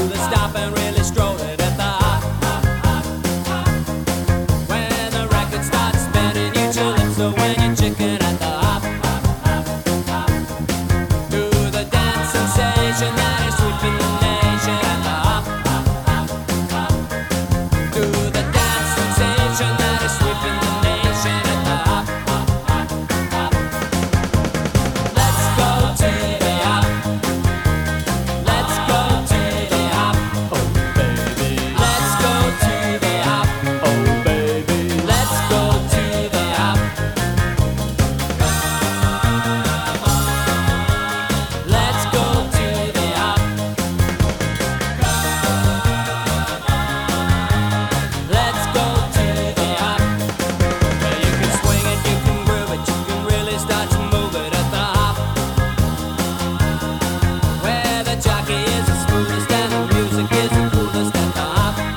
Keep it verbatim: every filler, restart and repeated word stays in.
the stop and really stroll it at the hop. When the record starts spinning, you two lips are when you're chicken at the hop. Do the dance sensation that is sweeping the nation at the hop. Do the dance sensation that is sweeping the nation at the hop. Let's go to the hop. Let's go to the hop. Oh baby. Let's go to the hop. Oh baby. Let's go to the hop. Let's go to the hop. Let's go to the hop. Well, you can swing it, you can groove it, you can really start to